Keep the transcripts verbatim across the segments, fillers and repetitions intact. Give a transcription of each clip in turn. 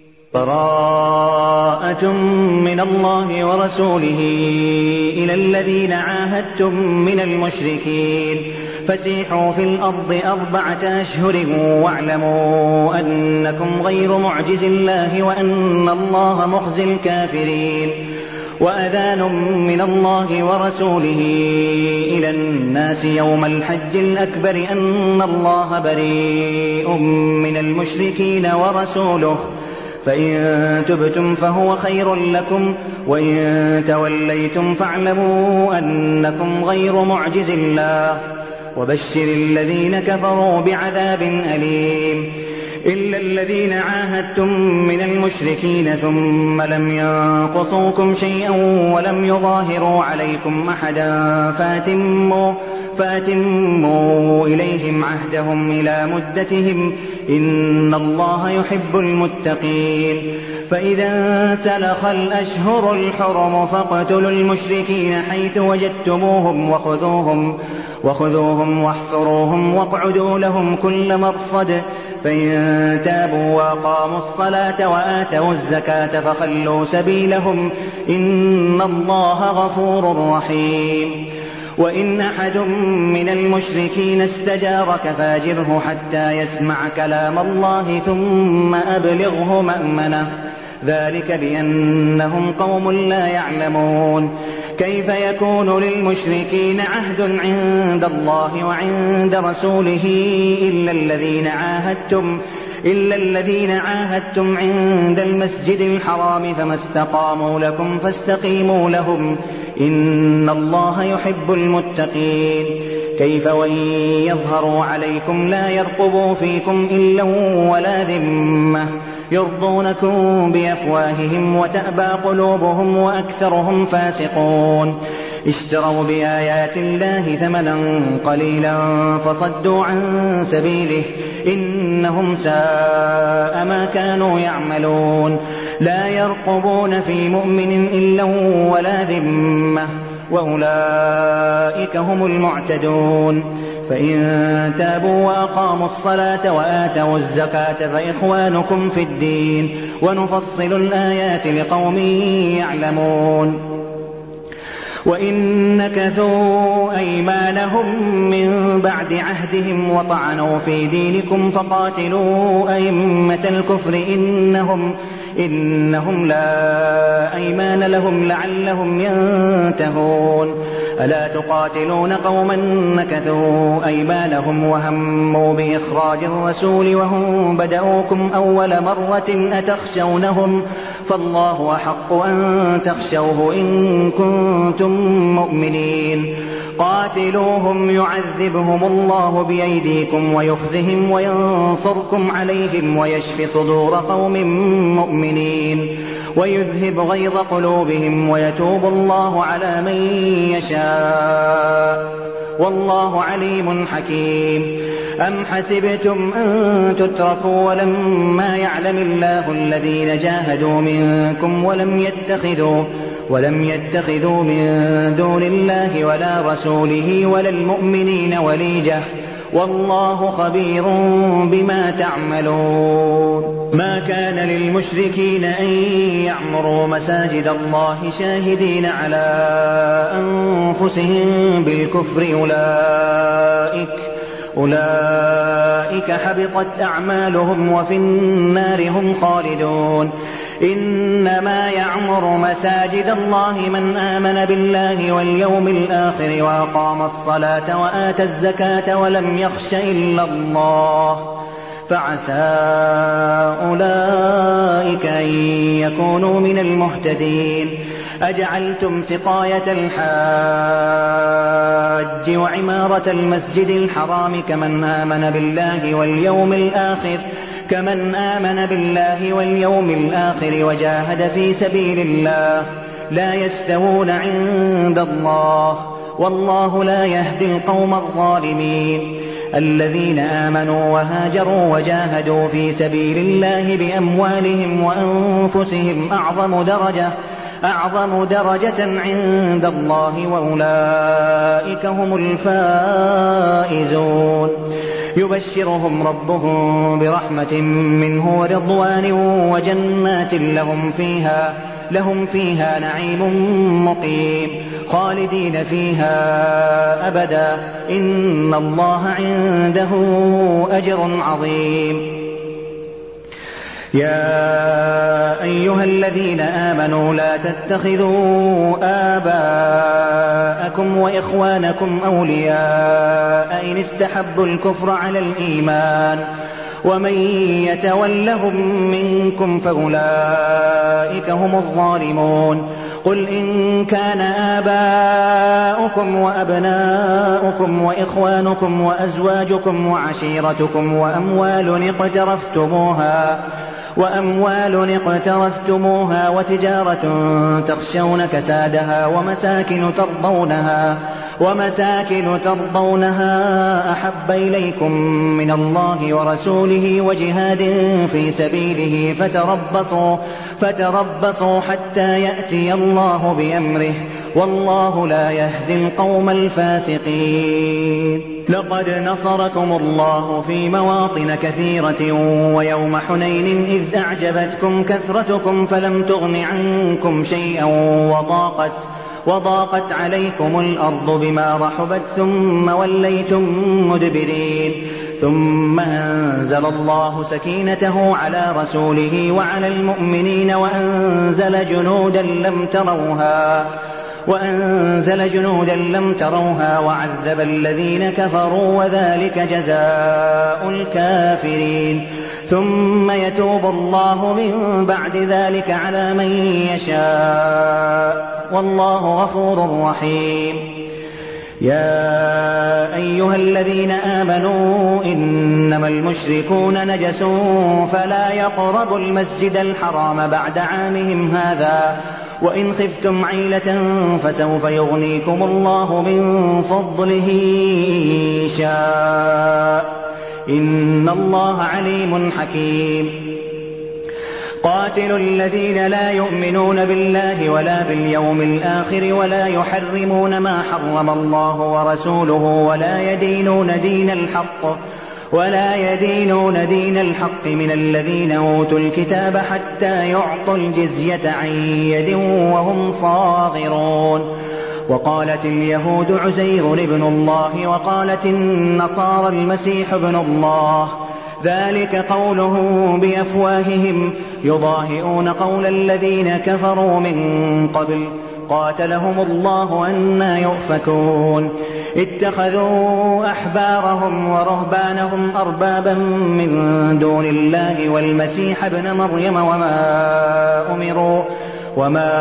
براءة من الله ورسوله إلى الذين عاهدتم من المشركين فسيحوا في الأرض أربعة أشهر واعلموا أنكم غير معجز الله وأن الله مخزي الكافرين. وأذان من الله ورسوله إلى الناس يوم الحج الأكبر أن الله بريء من المشركين ورسوله فإن تبتم فهو خير لكم وإن توليتم فاعلموا أنكم غير معجز الله وبشر الذين كفروا بعذاب أليم. إلا الذين عاهدتم من المشركين ثم لم ينقصوكم شيئا ولم يظاهروا عليكم أحدا فأتموا, فأتموا إليهم عهدهم إلى مدتهم إن الله يحب المتقين. فإذا انسلخ الأشهر الحرم فاقتلوا المشركين حيث وجدتموهم وخذوهم, وخذوهم واحصروهم واقعدوا لهم كل مرصد فإن تابوا وأقاموا الصلاة وآتوا الزكاة فخلوا سبيلهم إن الله غفور رحيم. وإن أحد من المشركين استجارك فاجره حتى يسمع كلام الله ثم أبلغه مأمنه ذلك بأنهم قوم لا يعلمون. كيف يكون للمشركين عهد عند الله وعند رسوله إلا الذين عاهدتم إلا الذين عاهدتم عند المسجد الحرام فما استقاموا لكم فاستقيموا لهم إن الله يحب المتقين. كيف وإن يظهروا عليكم لا يرقبوا فيكم إلا ولا ذمة يرضونكم بأفواههم وتأبى قلوبهم وأكثرهم فاسقون. اشتروا بآيات الله ثمنا قليلا فصدوا عن سبيله إنهم ساء ما كانوا يعملون. لا يرقبون في مؤمن إلا ولا ذمة وأولئك هم المعتدون. فإن تابوا وأقاموا الصلاة وآتوا الزكاة فإخوانكم في الدين ونفصل الآيات لقوم يعلمون. وإن نكثوا أيمانهم من بعد عهدهم وطعنوا في دينكم فقاتلوا أئمة الكفر إنهم, إنهم لا أيمان لهم لعلهم ينتهون. ألا تقاتلون قوما نكثوا أيمانهم وهموا بإخراج الرسول وهم بدأوكم أول مرة أتخشونهم فالله أحق أن تخشوه إن كنتم مؤمنين. قاتلوهم يعذبهم الله بأيديكم ويخزهم وينصركم عليهم ويشف صدور قوم مؤمنين ويذهب غيظ قلوبهم ويتوب الله على من يشاء والله عليم حكيم. أم حسبتم أن تتركوا ولما يعلم الله الذين جاهدوا منكم ولم يتخذوا ولم يتخذوا من دون الله ولا رسوله ولا المؤمنين وليجة والله خبير بما تعملون. ما كان للمشركين أن يعمروا مساجد الله شاهدين على أنفسهم بالكفر أولئك أولئك حبطت أعمالهم وفي النار هم خالدون. إنما يعمر مساجد الله من آمن بالله واليوم الآخر وأقام الصلاة وآتى الزكاة ولم يخش إلا الله فعسى أولئك أن يكونوا من المهتدين. أجعلتم سقاية الحاج وعمارة المسجد الحرام كمن آمن بالله واليوم الآخر كمن آمن بالله واليوم الآخر وجاهد في سبيل الله لا يستوون عند الله والله لا يهدي القوم الظالمين. الذين آمنوا وهاجروا وجاهدوا في سبيل الله بأموالهم وأنفسهم أعظم درجة أعظم درجة عند الله وأولئك هم الفائزون. يبشرهم ربهم برحمة منه ورضوان وجنات لهم فيها لهم فيها نعيم مقيم خالدين فيها أبدا إن الله عنده أجر عظيم. يا أيها الذين آمنوا لا تتخذوا آباءكم وإخوانكم أولياء إن استحبوا الكفر على الإيمان ومن يتولهم منكم فأولئك هم الظالمون. قل إن كان آباؤكم وأبناؤكم وإخوانكم وأزواجكم وعشيرتكم وأموال اقترفتموها وأموال اقترفتموها وتجارة تخشون كسادها ومساكن ترضونها ومساكن ترضونها أحب إليكم من الله ورسوله وجهاد في سبيله فتربصوا فتربصوا حتى يأتي الله بأمره والله لا يهدي القوم الفاسقين. لقد نصركم الله في مواطن كثيرة ويوم حنين إذ أعجبتكم كثرتكم فلم تغن عنكم شيئا وضاقت وضاقت عليكم الأرض بما رحبت ثم وليتم مدبرين ثم أنزل الله سكينته على رسوله وعلى المؤمنين وأنزل جنودا لم تروها وأنزل جنودا لم تروها وعذب الذين كفروا وذلك جزاء الكافرين. ثم يتوب الله من بعد ذلك على من يشاء والله غفور رحيم. يا أيها الذين آمنوا إنما المشركون نجس فلا يقربوا المسجد الحرام بعد عامهم هذا وإن خفتم عيلة فسوف يغنيكم الله من فضله إن شاء إن الله عليم حكيم. قاتلوا الذين لا يؤمنون بالله ولا باليوم الآخر ولا يحرمون ما حرم الله ورسوله ولا يدينون دين الحق ولا يدينون دين الحق من الذين أوتوا الكتاب حتى يعطوا الجزية عن يد وهم صاغرون. وقالت اليهود عزير ابن الله وقالت النصارى المسيح ابن الله ذلك قوله بأفواههم يضاهئون قول الذين كفروا من قبل قاتلهم الله أنى يؤفكون. اتخذوا أحبارهم ورهبانهم أربابا من دون الله والمسيح ابن مريم وما أمروا وما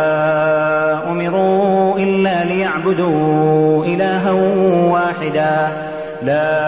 أمروا إلا ليعبدوا إلها واحدا لا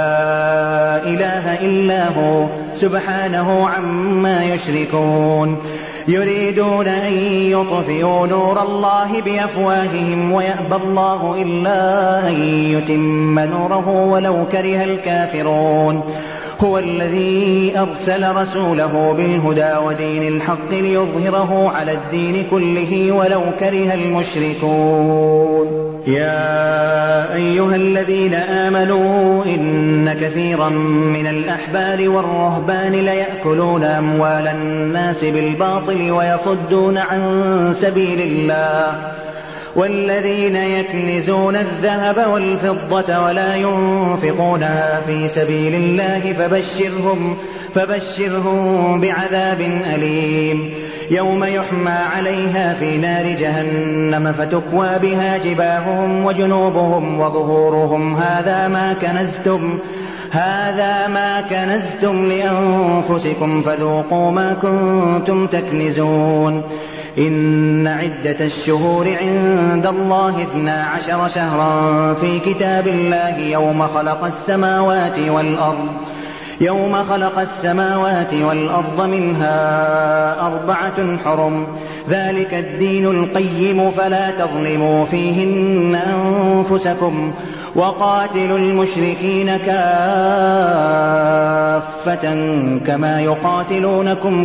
إله إلا هو سبحانه عما يشركون. يريدون أن يطفئوا نور الله بأفواههم ويأبى الله إلا أن يتم نوره ولو كره الكافرون. هو الذي أرسل رسوله بالهدى ودين الحق ليظهره على الدين كله ولو كره المشركون. يا أيها الذين آمنوا إن كثيرا من الأحبار والرهبان ليأكلون أموال الناس بالباطل ويصدون عن سبيل الله والذين يكنزون الذهب والفضة ولا ينفقونها في سبيل الله فبشرهم, فبشرهم بعذاب أليم يوم يحمى عليها في نار جهنم فتكوى بها جباههم وجنوبهم وظهورهم هذا ما كنزتم هذا ما كنزتم لأنفسكم فذوقوا ما كنتم تكنزون. إن عدة الشهور عند الله اثنا عشر شهرا في كتاب الله يوم خلق السماوات والأرض يوم خلق السماوات والأرض منها أربعة حرم ذلك الدين القيم فلا تظلموا فيهن أنفسكم وقاتلوا المشركين كافة كما يقاتلونكم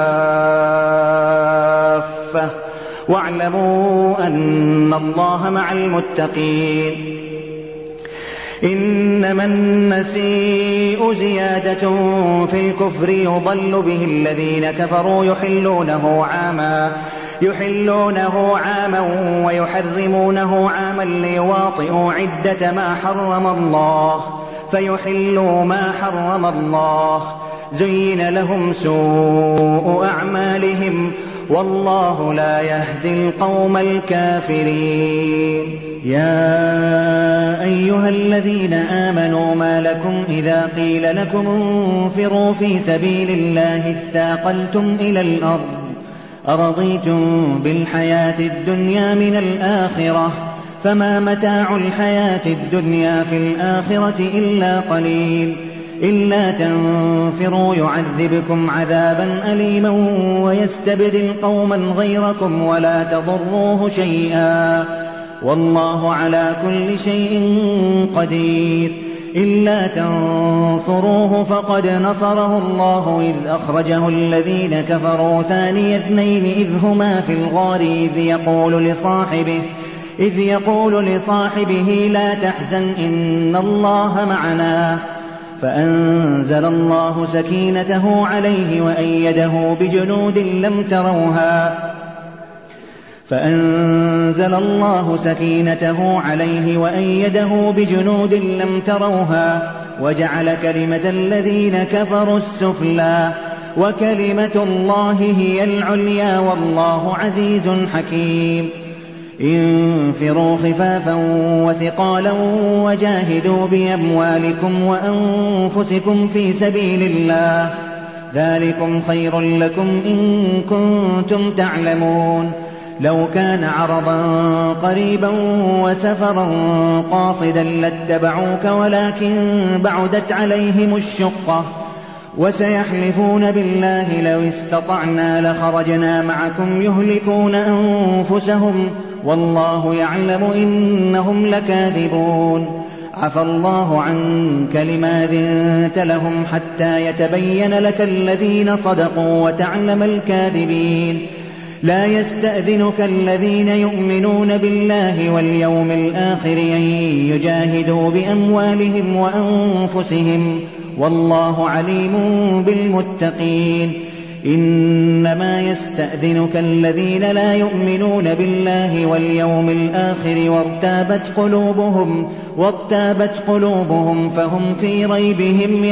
كافة واعلموا أن الله مع المتقين. إنما النسيء زيادة في الكفر يضل به الذين كفروا يحلونه عاما يحلونه عاما ويحرمونه عاما ليواطئوا عدة ما حرم الله فيحلوا ما حرم الله زين لهم سوء أعمالهم والله لا يهدي القوم الكافرين. يا أيها الذين آمنوا ما لكم إذا قيل لكم انفروا في سبيل الله اثاقلتم إلى الأرض أرضيتم بالحياة الدنيا من الآخرة فما متاع الحياة الدنيا في الآخرة إلا قليل إلا تنفروا يعذبكم عذابا أليما ويستبدل قوما غيركم ولا تضروه شيئا والله على كل شيء قدير. إلا تنصروه فقد نصره الله إذ أخرجه الذين كفروا ثاني اثنين إذ هما في الغار إذ يقول لصاحبه إذ يقول لصاحبه لا تحزن إن الله معنا فأنزل الله سكينته عليه وأيده بجنود لم تروها فأنزل الله سكينته عليه وأيده بجنود لم تروها وجعل كلمة الذين كفروا السفلى وكلمة الله هي العليا والله عزيز حكيم. انفروا خفافا وثقالا وجاهدوا بأموالكم وأنفسكم في سبيل الله ذلكم خير لكم إن كنتم تعلمون. لو كان عرضا قريبا وسفرا قاصدا لاتبعوك ولكن بعدت عليهم الشقة وسيحلفون بالله لو استطعنا لخرجنا معكم يهلكون أنفسهم والله يعلم إنهم لكاذبون. عفى الله عنك لما أذنت لهم حتى يتبين لك الذين صدقوا وتعلم الكاذبين. لا يستأذنك الذين يؤمنون بالله واليوم الآخر أن يجاهدوا بأموالهم وأنفسهم والله عليم بالمتقين. إنما يستأذنك الذين لا يؤمنون بالله واليوم الآخر وارتابت قلوبهم وارتابت قلوبهم فهم في ريبهم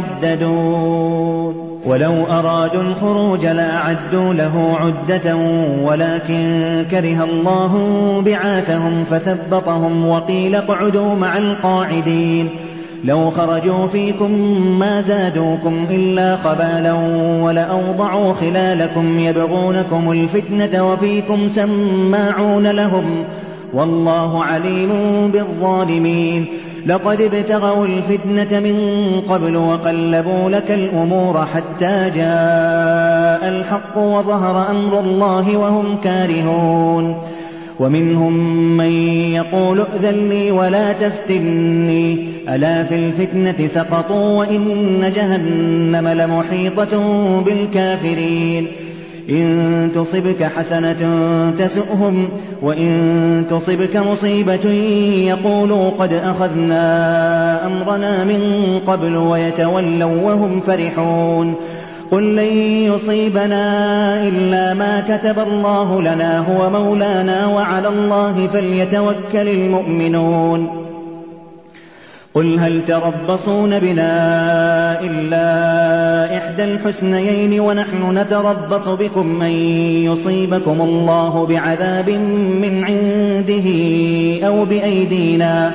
يترددون. ولو أرادوا الخروج لأعدوا له عدة ولكن كره الله بعاثهم فثبطهم وقيل اقعدوا مع القاعدين. لو خرجوا فيكم ما زادوكم إلا خبالا ولأوضعوا خلالكم يبغونكم الفتنة وفيكم سماعون لهم والله عليم بالظالمين. لقد ابتغوا الفتنة من قبل وقلبوا لك الأمور حتى جاء الحق وظهر أمر الله وهم كارهون. ومنهم من يقول ائذن لي ولا تفتني ألا في الفتنة سقطوا وإن جهنم لمحيطة بالكافرين. إن تصبك حسنة تسؤهم وإن تصبك مصيبة يقولوا قد أخذنا أمرنا من قبل ويتولوا وهم فرحون. قل لن يصيبنا إلا ما كتب الله لنا هو مولانا وعلى الله فليتوكل المؤمنون. قل هل تربصون بنا إلا إحدى الحسنيين ونحن نتربص بكم أن يصيبكم الله بعذاب من عنده أو بأيدينا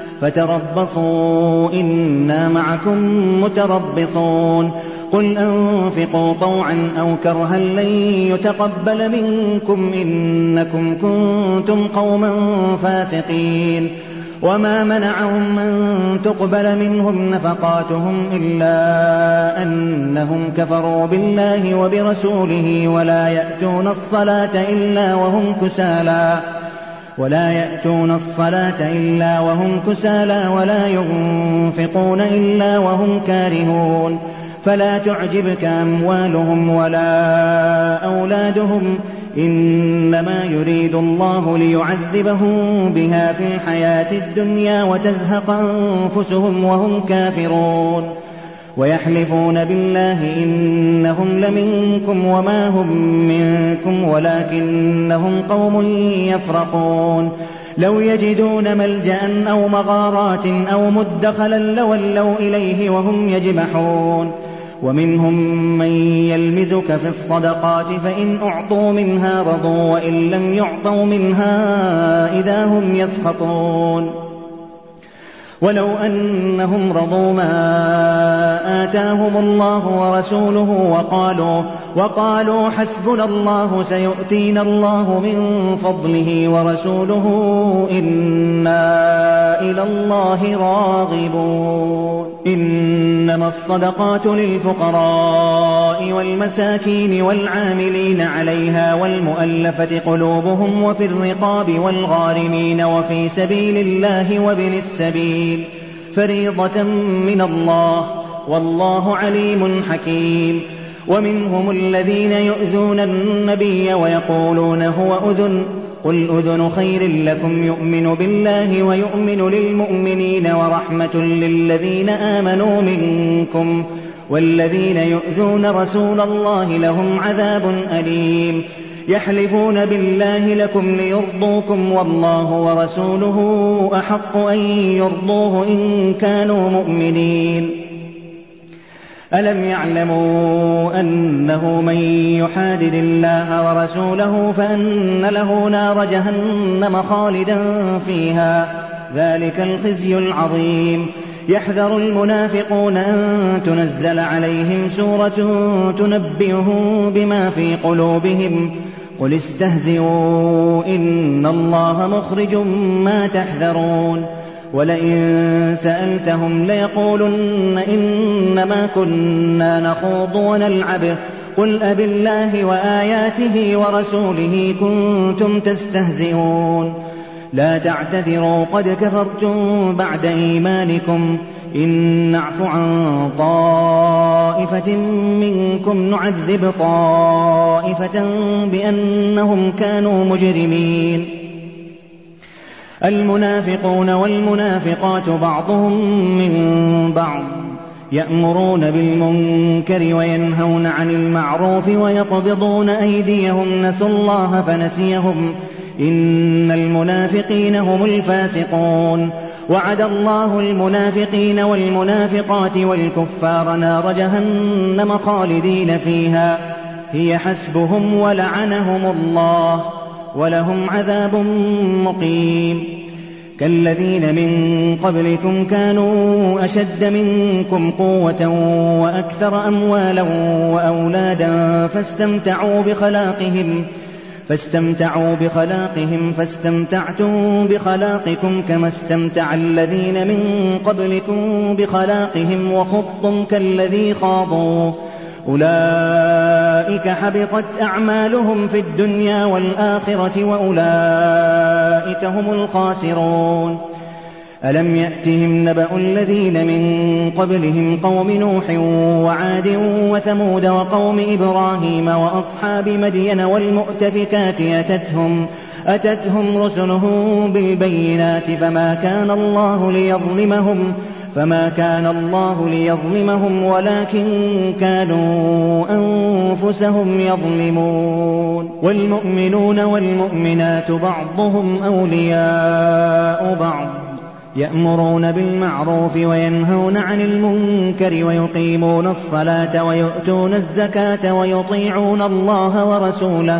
فتربصوا إنا معكم متربصون. قل أنفقوا طوعا أو كرها لن يتقبل منكم إنكم كنتم قوما فاسقين. وما منعهم أن تقبل منهم نفقاتهم إلا أنهم كفروا بالله وبرسوله ولا يأتون الصلاة إلا وهم كسالى ولا يأتون الصلاة إلا وهم كسالى ولا ينفقون إلا وهم كارهون. فلا تعجبك أموالهم ولا أولادهم إنما يريد الله ليعذبهم بها في الحياة الدنيا وتزهق أنفسهم وهم كافرون ويحلفون بالله إنهم لمنكم وما هم منكم ولكنهم قوم يفرقون لو يجدون ملجأ أو مغارات أو مدخلا لولوا إليه وهم يجمحون ومنهم من يلمزك في الصدقات فإن أعطوا منها رضوا وإن لم يعطوا منها إذا هم يسخطون ولو أنهم رضوا ما آتاهم الله ورسوله وقالوا, وقالوا حسبنا الله سيؤتينا الله من فضله ورسوله إنا إلى الله راغبون إنما الصدقات للفقراء والمساكين والعاملين عليها والمؤلفة قلوبهم وفي الرقاب والغارمين وفي سبيل الله وابن السبيل فريضة من الله والله عليم حكيم ومنهم الذين يؤذون النبي ويقولون هو أذن قل أذن خير لكم يؤمن بالله ويؤمن للمؤمنين ورحمة للذين آمنوا منكم والذين يؤذون رسول الله لهم عذاب أليم يحلفون بالله لكم ليرضوكم والله ورسوله أحق أن يرضوه إن كانوا مؤمنين ألم يعلموا أنه من يحادد الله ورسوله فأن له نار جهنم خالدا فيها ذلك الخزي العظيم يحذر المنافقون أن تنزل عليهم سورة تنبئهم بما في قلوبهم قل استهزئوا إن الله مخرج ما تحذرون ولئن سألتهم ليقولن إنما كنا نخوض ونلعب قل أبالله وآياته ورسوله كنتم تستهزئون لا تعتذروا قد كفرتم بعد إيمانكم إن نعف عن طائفة منكم نعذب طائفة بأنهم كانوا مجرمين المنافقون والمنافقات بعضهم من بعض يأمرون بالمنكر وينهون عن المعروف ويقبضون أيديهم نسوا الله فنسيهم إن المنافقين هم الفاسقون وعد الله المنافقين والمنافقات والكفار نار جهنم خالدين فيها هي حسبهم ولعنهم الله ولهم عذاب مقيم كالذين من قبلكم كانوا أشد منكم قوة وأكثر أموالا وأولادا فاستمتعوا بخلاقهم فاستمتعوا بخلاقهم فاستمتعتم بخلاقكم كما استمتع الذين من قبلكم بخلاقهم وخضتم كالذي خاضوا أولئك حبطت أعمالهم في الدنيا والآخرة وأولئك هم الخاسرون ألم يأتهم نبأ الذين من قبلهم قوم نوح وعاد وثمود وقوم إبراهيم وأصحاب مدين والمؤتفكات أتتهم, أتتهم رسلهم بالبينات فما كان الله ليظلمهم فما كان الله ليظلمهم ولكن كانوا أنفسهم يظلمون والمؤمنون والمؤمنات بعضهم أولياء بعض يأمرون بالمعروف وينهون عن المنكر ويقيمون الصلاة ويؤتون الزكاة ويطيعون الله ورسوله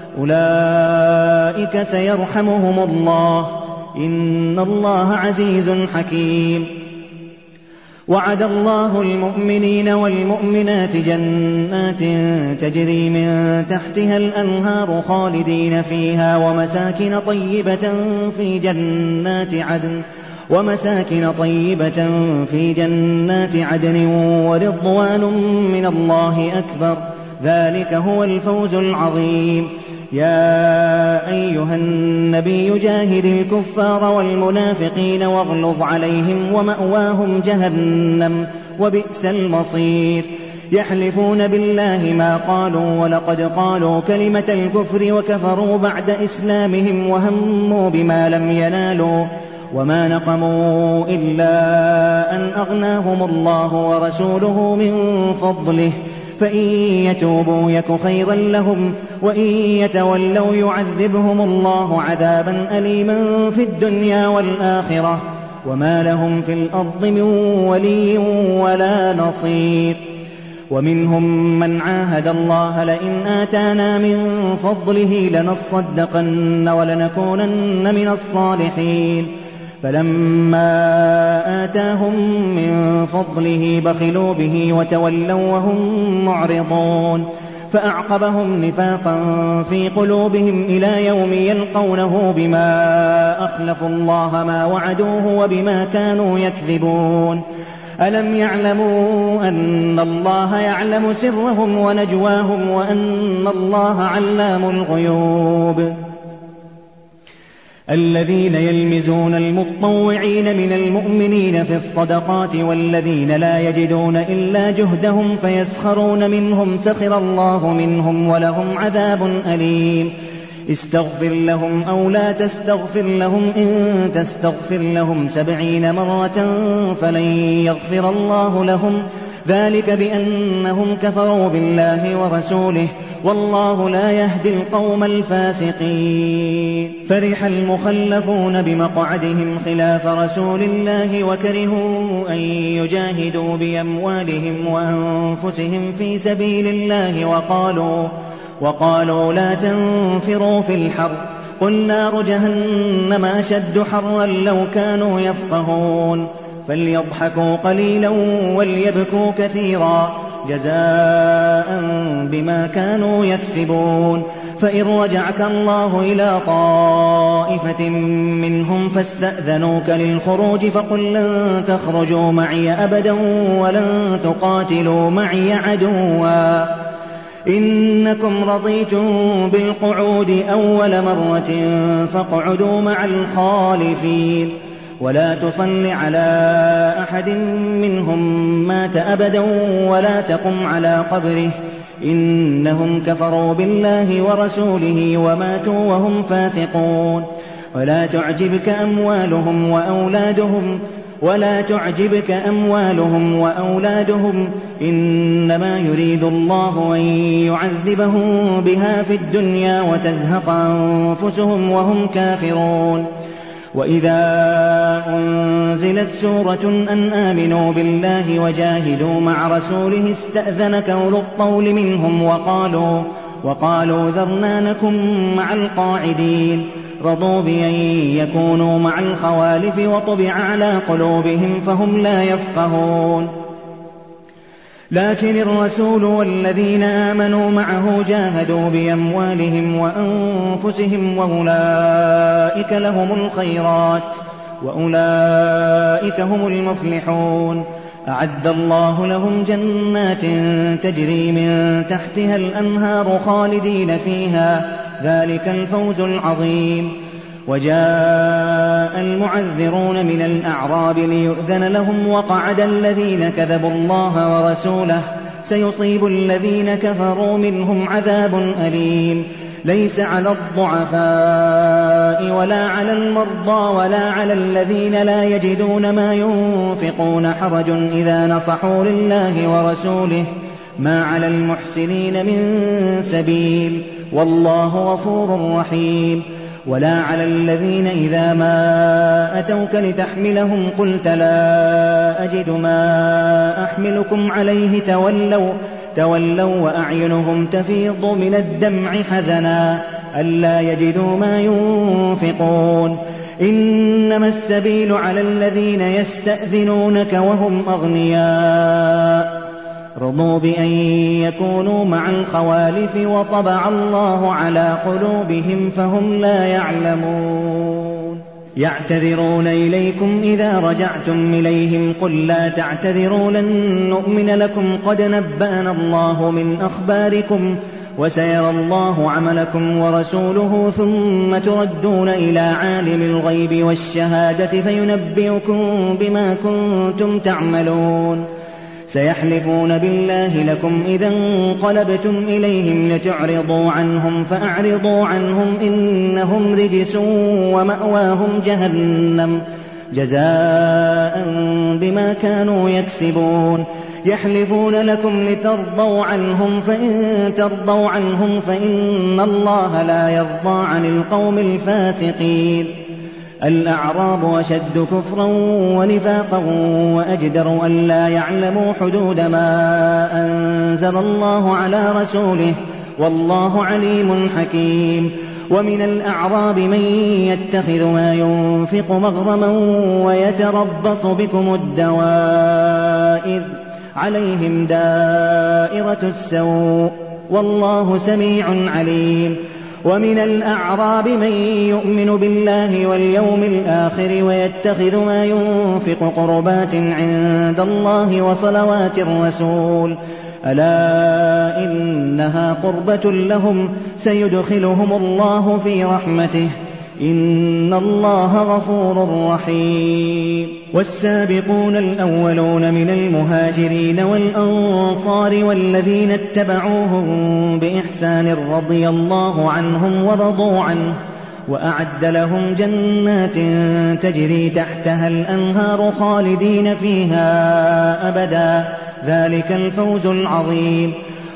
أولئك سيرحمهم الله إن الله عزيز حكيم وعد الله المؤمنين والمؤمنات جنات تجري من تحتها الأنهار خالدين فيها ومساكن طيبة في جنات عدن ومساكن طيبة في جنات عدن ورضوان من الله أكبر ذلك هو الفوز العظيم يا أيها النبي جاهد الكفار والمنافقين واغلظ عليهم ومأواهم جهنم وبئس المصير يحلفون بالله ما قالوا ولقد قالوا كلمة الكفر وكفروا بعد إسلامهم وهموا بما لم ينالوا وما نقموا إلا أن أغناهم الله ورسوله من فضله فإن يتوبوا يك خيرا لهم وإن يتولوا يعذبهم الله عذابا أليما في الدنيا والآخرة وما لهم في الأرض من ولي ولا نصير. ومنهم من عاهد الله لئن آتانا من فضله لنصدقن ولنكونن من الصالحين فلما آتاهم من فضله بخلوا به وتولوا وهم معرضون فأعقبهم نفاقا في قلوبهم إلى يوم يلقونه بما أخلفوا الله ما وعدوه وبما كانوا يكذبون. ألم يعلموا أن الله يعلم سرهم ونجواهم وأن الله علام الغيوب؟ الذين يلمزون المطوعين من المؤمنين في الصدقات والذين لا يجدون إلا جهدهم فيسخرون منهم سخر الله منهم ولهم عذاب أليم. استغفر لهم أو لا تستغفر لهم إن تستغفر لهم سبعين مرة فلن يغفر الله لهم ذلك بأنهم كفروا بالله ورسوله والله لا يهدي القوم الفاسقين. فرح المخلفون بمقعدهم خلاف رسول الله وكرهوا أن يجاهدوا بأموالهم وأنفسهم في سبيل الله وقالوا, وقالوا لا تنفروا في الحر قل نار جهنم أشد حرا لو كانوا يفقهون فليضحكوا قليلا وليبكوا كثيرا جزاء بما كانوا يكسبون. فإن رجعك الله إلى طائفة منهم فاستأذنوك للخروج فقل لن تخرجوا معي أبدا ولن تقاتلوا معي عدوا إنكم رضيتم بالقعود أول مرة فاقعدوا مع الخالفين ولا تصل على أحد منهم مات أبدا ولا تقم على قبره إنهم كفروا بالله ورسوله وماتوا وهم فاسقون. ولا تعجبك أموالهم وأولادهم ولا تعجبك أموالهم وأولادهم إنما يريد الله أن يعذبهم بها في الدنيا وتزهق أنفسهم وهم كافرون. وإذا أنزلت سورة أن آمنوا بالله وجاهدوا مع رسوله استأذنك أولو الطول منهم وقالوا, وقالوا ذرنا نكن مع القاعدين رضوا بأن يكونوا مع الخوالف وطبع على قلوبهم فهم لا يفقهون. لكن الرسول والذين آمنوا معه جاهدوا بأموالهم وأنفسهم وأولئك لهم الخيرات وأولئك هم المفلحون. أعد الله لهم جنات تجري من تحتها الأنهار خالدين فيها ذلك الفوز العظيم. وجاء المعذرون من الأعراب ليؤذن لهم وقعد الذين كذبوا الله ورسوله سيصيب الذين كفروا منهم عذاب أليم. ليس على الضعفاء ولا على المرضى ولا على الذين لا يجدون ما ينفقون حرج إذا نصحوا لله ورسوله ما على المحسنين من سبيل والله غفور رحيم. ولا على الذين إذا ما أتوك لتحملهم قلت لا أجد ما أحملكم عليه تولوا, تولوا وأعينهم تفيض من الدمع حزنا ألا يجدوا ما ينفقون. إنما السبيل على الذين يستأذنونك وهم أغنياء رضوا بأن يكونوا مع الخوالف وطبع الله على قلوبهم فهم لا يعلمون. يعتذرون إليكم إذا رجعتم إليهم قل لا تعتذروا لن نؤمن لكم قد نبأنا الله من أخباركم وسيرى الله عملكم ورسوله ثم تردون إلى عالم الغيب والشهادة فينبئكم بما كنتم تعملون. سيحلفون بالله لكم إذا انقلبتم إليهم لتعرضوا عنهم فأعرضوا عنهم إنهم رجس ومأواهم جهنم جزاء بما كانوا يكسبون يحلفون لكم لترضوا عنهم فإن ترضوا عنهم فإن الله لا يرضى عن القوم الفاسقين الأعراب أشد كفرا ونفاقا وأجدر أن لا يعلموا حدود ما أنزل الله على رسوله والله عليم حكيم ومن الأعراب من يتخذ ما ينفق مغرما ويتربص بكم الدوائر عليهم دائرة السوء والله سميع عليم ومن الأعراب من يؤمن بالله واليوم الآخر ويتخذ ما ينفق قربات عند الله وصلوات الرسول ألا إنها قربة لهم سيدخلهم الله في رحمته إن الله غفور رحيم والسابقون الأولون من المهاجرين والأنصار والذين اتبعوهم بإحسان رضي الله عنهم ورضوا عنه وأعد لهم جنات تجري تحتها الأنهار خالدين فيها أبدا ذلك الفوز العظيم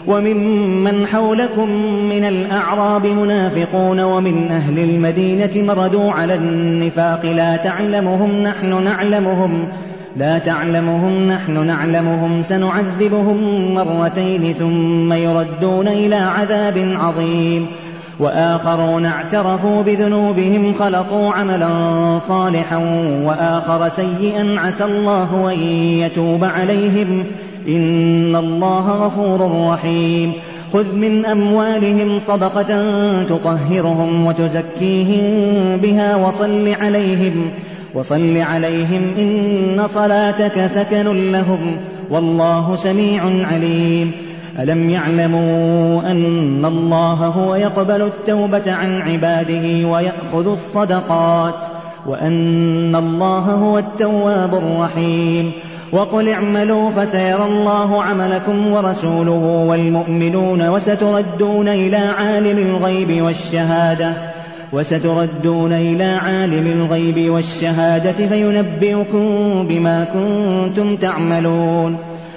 وممن حولكم من الأعراب منافقون ومن أهل المدينة مردوا على النفاق لا تعلمهم نحن نعلمهم لا تعلمهم نحن نعلمهم سنعذبهم مرتين ثم يردون إلى عذاب عظيم وآخرون اعترفوا بذنوبهم خلقوا عملا صالحا وآخر سيئا عسى الله أن يتوب عليهم إن الله غفور رحيم خذ من أموالهم صدقة تطهرهم وتزكيهم بها وصل عليهم وصل عليهم إن صلاتك سكن لهم والله سميع عليم ألم يعلموا أن الله هو يقبل التوبة عن عباده ويأخذ الصدقات وأن الله هو التواب الرحيم وقل اعملوا فسيرى الله عملكم ورسوله والمؤمنون وستردون إلى عالم الغيب والشهادة وستردون إلى عالم الغيب والشهادة فينبئكم بما كنتم تعملون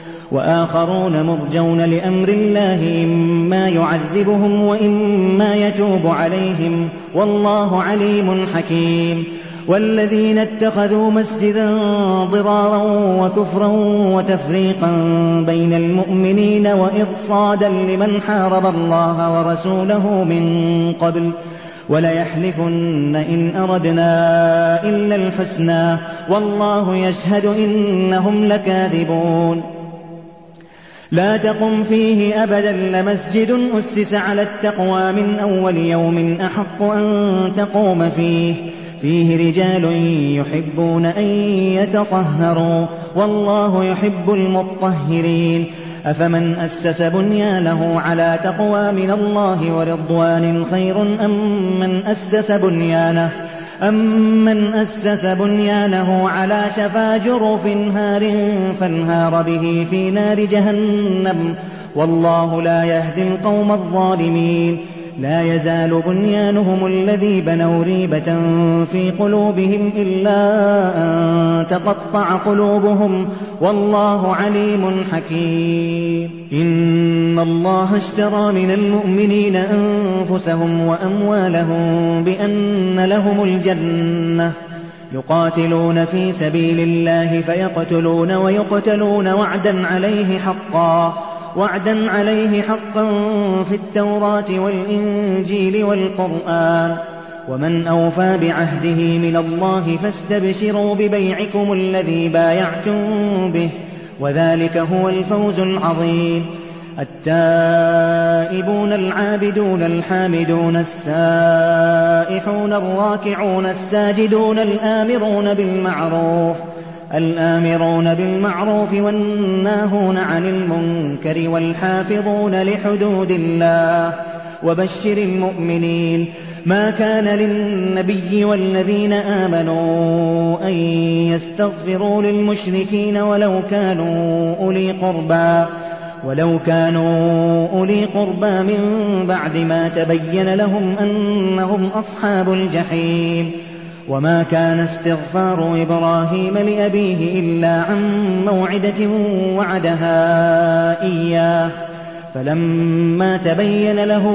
وآخرون مرجون لأمر الله إما يعذبهم وإما يتوب عليهم والله عليم حكيم والذين اتخذوا مسجدا ضرارا وكفرا وتفريقا بين المؤمنين وإرصادا لمن حارب الله ورسوله من قبل وليحلفن إن أردنا إلا الحسنى والله يشهد إنهم لكاذبون لا تقم فيه أبدا لمسجد أسس على التقوى من أول يوم أحق أن تقوم فيه فيه رجال يحبون أن يتطهروا والله يحب المطهرين أفمن أسس بنيانه على تقوى من الله ورضوان خير أم من أسس بنيانه أمن أسس بنيانه على شفا جرف هار فانهار به في نار جهنم والله لا يهدي القوم الظالمين لا يزال بنيانهم الذي بنوا ريبة في قلوبهم إلا أن تقطع قلوبهم والله عليم حكيم إن الله اشترى من المؤمنين أنفسهم وأموالهم بأن لهم الجنة يقاتلون في سبيل الله فيقتلون ويقتلون وعدا عليه حقا وعدا عليه حقا في التوراة والإنجيل والقرآن ومن أوفى بعهده من الله فاستبشروا ببيعكم الذي بايعتم به وذلك هو الفوز العظيم التائبون العابدون الحامدون السائحون الراكعون الساجدون الآمرون بالمعروف الآمرون بالمعروف والناهون عن المنكر والحافظون لحدود الله وبشر المؤمنين ما كان للنبي والذين آمنوا أن يستغفروا للمشركين ولو كانوا أولي قربى ولو كانوا أولي قربى من بعد ما تبين لهم أنهم أصحاب الجحيم. وما كان استغفار إبراهيم لأبيه إلا عن موعدة وعدها إياه فلما تبين له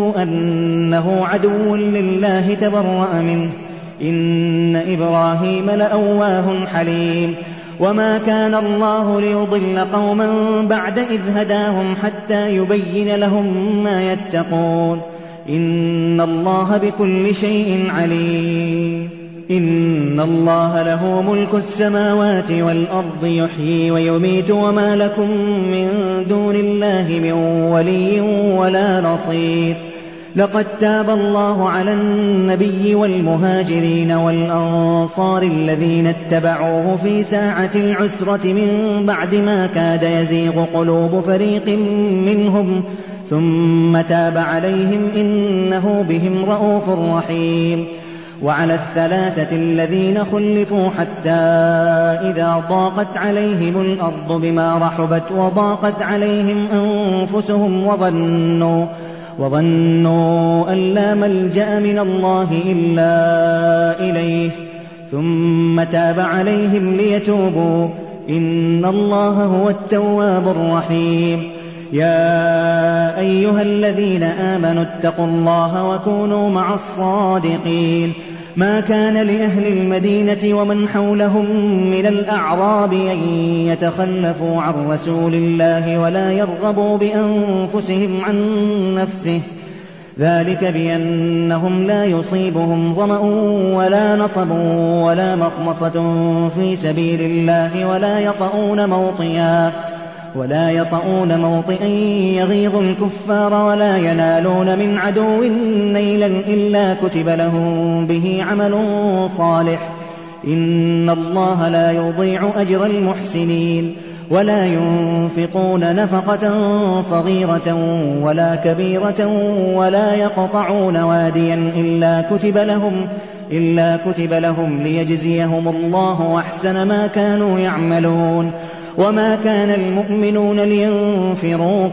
أنه عدو لله تبرأ منه إن إبراهيم لأواه حليم. وما كان الله ليضل قوما بعد إذ هداهم حتى يبين لهم ما يتقون إن الله بكل شيء عليم. إن الله له ملك السماوات والأرض يحيي ويميت وما لكم من دون الله من ولي ولا نصير. لقد تاب الله على النبي والمهاجرين والأنصار الذين اتبعوه في ساعة العسرة من بعد ما كاد يزيغ قلوب فريق منهم ثم تاب عليهم إنه بهم رءوف رحيم. وعلى الثلاثة الذين خلفوا حتى إذا ضاقت عليهم الأرض بما رحبت وضاقت عليهم أنفسهم وظنوا وظنوا أن لا ملجأ من الله إلا إليه ثم تاب عليهم ليتوبوا إن الله هو التواب الرحيم. يا أيها الذين آمنوا اتقوا الله وكونوا مع الصادقين. ما كان لأهل المدينة ومن حولهم من الأعراب أن يتخلفوا عن رسول الله ولا يرغبوا بأنفسهم عن نفسه ذلك بأنهم لا يصيبهم ظمأ ولا نصب ولا مخمصة في سبيل الله ولا يطؤون موطئا ولا يطؤون موطئا يغيظ الكفار ولا ينالون من عدو نيلا إلا كتب لهم به عمل صالح إن الله لا يضيع أجر المحسنين. ولا ينفقون نفقة صغيرة ولا كبيرة ولا يقطعون واديا إلا كتب لهم إلا كتب لهم ليجزيهم الله أحسن ما كانوا يعملون. وما كان المؤمنون لينفروا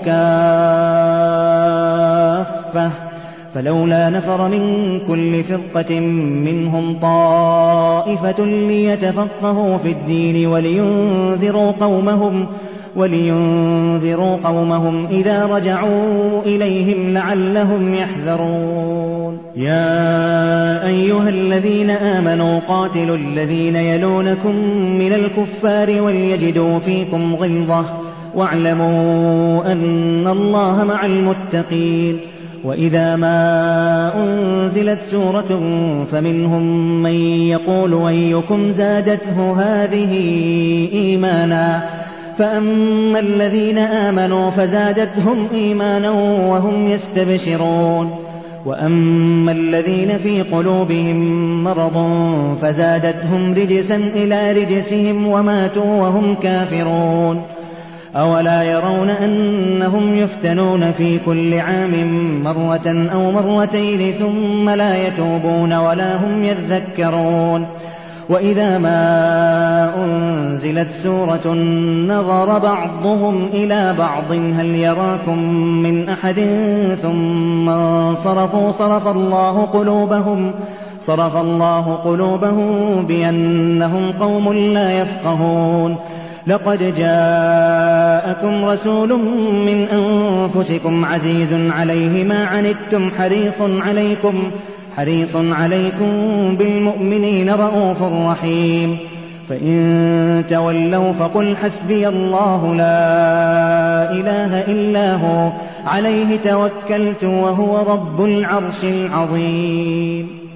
كافة فلولا نفر من كل فرقة منهم طائفة ليتفقهوا في الدين ولينذروا قومهم ولينذروا قومهم إذا رجعوا إليهم لعلهم يحذرون. يا أيها الذين آمنوا قاتلوا الذين يلونكم من الكفار وليجدوا فيكم غلظة واعلموا أن الله مع المتقين. وإذا ما أنزلت سورة فمنهم من يقول أيكم زادته هذه إيمانا فأما الذين آمنوا فزادتهم إيمانا وهم يستبشرون وأما الذين في قلوبهم مرض فزادتهم رجسا إلى رجسهم وماتوا وهم كافرون. أولا يرون أنهم يفتنون في كل عام مرة أو مرتين ثم لا يتوبون ولا هم يذكرون. وإذا ما أنزلت سورة نظر بعضهم إلى بعض هل يراكم من أحد ثم انصرفوا صرف الله قلوبهم صرف الله قلوبهم بأنهم قوم لا يفقهون. لقد جاءكم رسول من أنفسكم عزيز عليه ما عنتم حريص عليكم حريص عليكم بالمؤمنين رءوف رحيم. فإن تولوا فقل حسبي الله لا إله إلا هو عليه توكلت وهو رب العرش العظيم.